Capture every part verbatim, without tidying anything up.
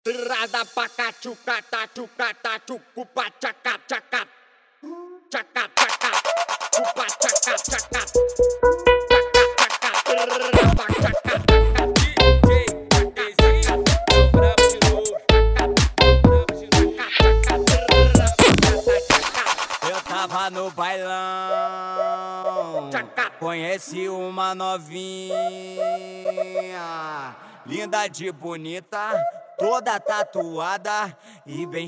Trada pra cá, tchuca, tá, tchuca, tá, tchucu, pa, tchaca, tchaca. Tchaca, tchaca. Tchupa, tchaca, tchaca. Tchaca, tchaca. Trada pra tchaca, tchaca. D J, tchaca, tchaca. Bravo de novo. Bravo de novo. Tchaca, tchaca. Eu tava no bailão, conheci uma novinha, linda de bonita, toda tatuada e bem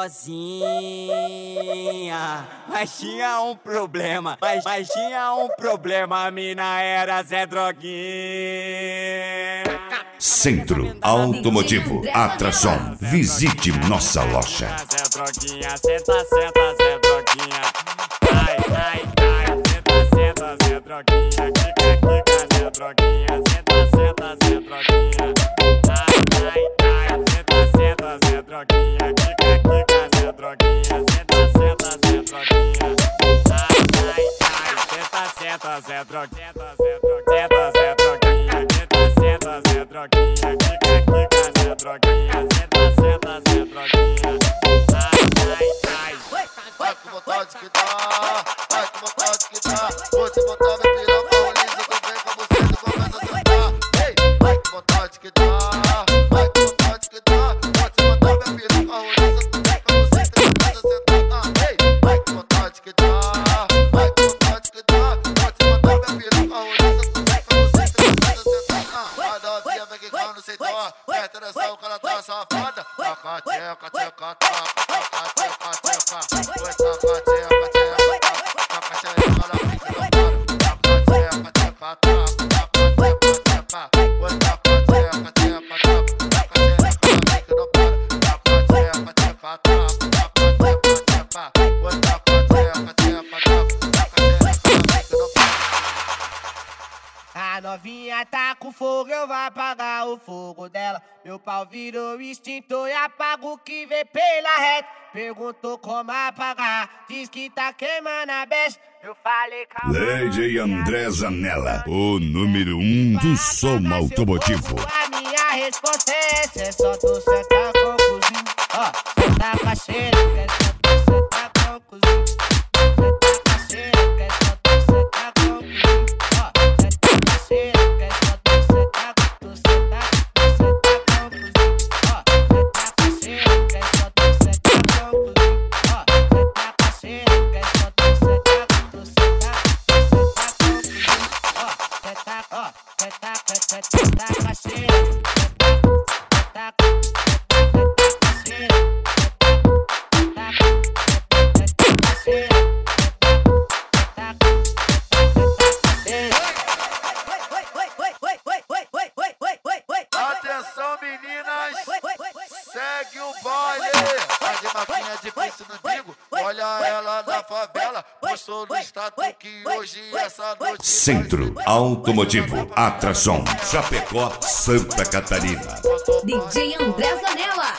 cheirosinha. Mas tinha um problema, mas, mas tinha um problema, a mina era Zé Droguinha. Centro Automotivo Atração. Visite nossa loja. Zé Droguinha, senta, senta, Zé Droguinha. Ai, ai, ai, senta, senta, Zé Droguinha. Quica, quica, Zé Droguinha. Senta, senta, Zé Droguinha. Ai, ai, ai, senta, senta, Zé Droguinha. Quica, quica, Zé Droguinha. Senta, senta, Zé Droguinha. Ai, ai, ai, senta, senta, Zé Droguinha. Senta, Zé Droguinha. Senta, senta, Zé Droguinha. Quica, quica, Zé Droguinha. Senta, senta, Zé Droguinha. Ai, ai, ai. Vai com vontade que dá, vai com vontade que dá. Você botar minha piroca, Paulista, eu vem com você, tu começa a sentar. Ei, vai com vontade que dá, vai com vontade que dá. Você botar minha piroca, Paulista, tu vem com você, tu começa a sentar. Ei, vai com vontade que dá, vai com vontade que dá. Você botar minha piroca, Paulista, tu vem com você, tu começa a sentar. Vai dar via, vem que quando você toa, presta atenção que ela tá safada. Taca, tcheca, tcheca, taca, taca, tcheca, tcheca. Vai taca, tcheca, tcheca, taca, tcheca, ela fica no paro. Taca, tcheca, tcheca, taca, taca, tcheca, tcheca. Vai taca, tcheca, tcheca, taca, taca, tcheca, ela fica no paro. Taca, tcheca, tcheca, taca, taca, tcheca, tcheca. Vai taca, tcheca, tcheca, taca, taca, tcheca, ela fica no paro. A novinha tá com fogo, eu vou apagar o fogo dela. Meu pau virou extintor e apaga o que vem pela reta. Perguntou como apagar, diz que tá queimando a besta. Eu falei calma. D J André Zanella, o número um do som automotivo. A minha resposta é essa, é só tu sentar com o cozinho. Ó, senta com a cheira, é só tu sentar com o cozinho. Senta com a cheira, é só tu sentar com o cozinho. Ó, senta com a cheira, é só tu sentar com tu sentar, tu sentar com o cozinho. Ó, senta com a cheira, é só tu sentar com o cozinho. Ó, senta com a cheira, é só tu sentar, tu sentar, tu sentar com o cozinho. Ó, senta, ó, senta, senta, senta com a cheira. Atenção meninas, segue o baile. Faz de maquinha difícil no bigo, olha ela na favela. Postou no status que hoje essa noite. Centro Automotivo Atração. Chapecó, Santa Catarina. D J André Zanella.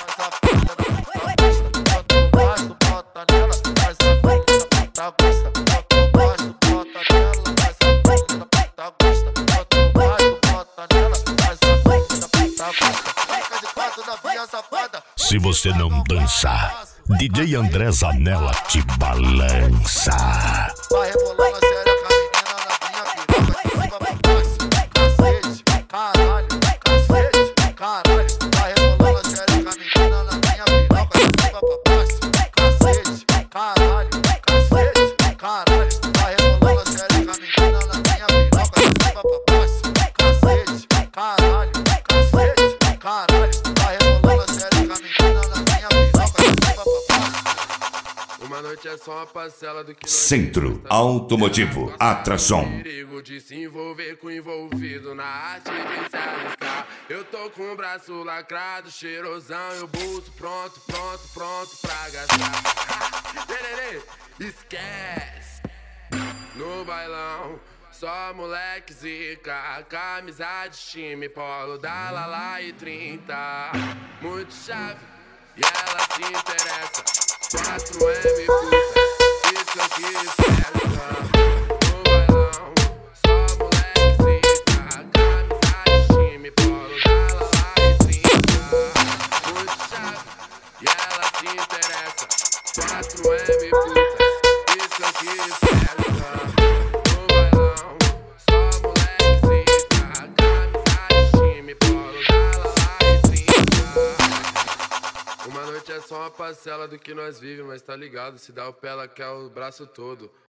Se você não dançar, D J André Zanella te balança. Vai rebolando a xereca, menina, na minha piroca, de cima pra baixo. Cacete, caralho, cacete, caralho. Vai rebolando a xereca, menina, na minha piroca, de cima pra baixo. Cacete, caralho, cacete, caralho. Vai rebolando a xereca, menina, na minha piroca, de cima pra baixo. Cacete, caralho, cacete, caralho. Vai rebolando a xereca, menina, na minha piroca, de cima pra baixo. Uma noite é só uma parcela do que Centro Automotivo Atração. perigo de se envolver com envolvido na arte de se arriscar. Eu tô com o braço lacrado, cheirosão e o bolso pronto, pronto, pronto pra gastar. Tererê, esquece. No bailão, só moleque zica, camisa de time, polo da Lala e trinta. Muito chave, e ela se interessa. quatro M puta, isso aqui certa. No bailão, só moleque zica, camisa de time, polo da Lala e trinta. Muito interessa. quatro M putas, isso aqui festa. No bailão, só moleque zica. Camisa de time, polo, gala lá e trinta. Uma noite é só uma parcela do que nós vivemos, mas tá ligado, se dá o pé ela quer o braço todo.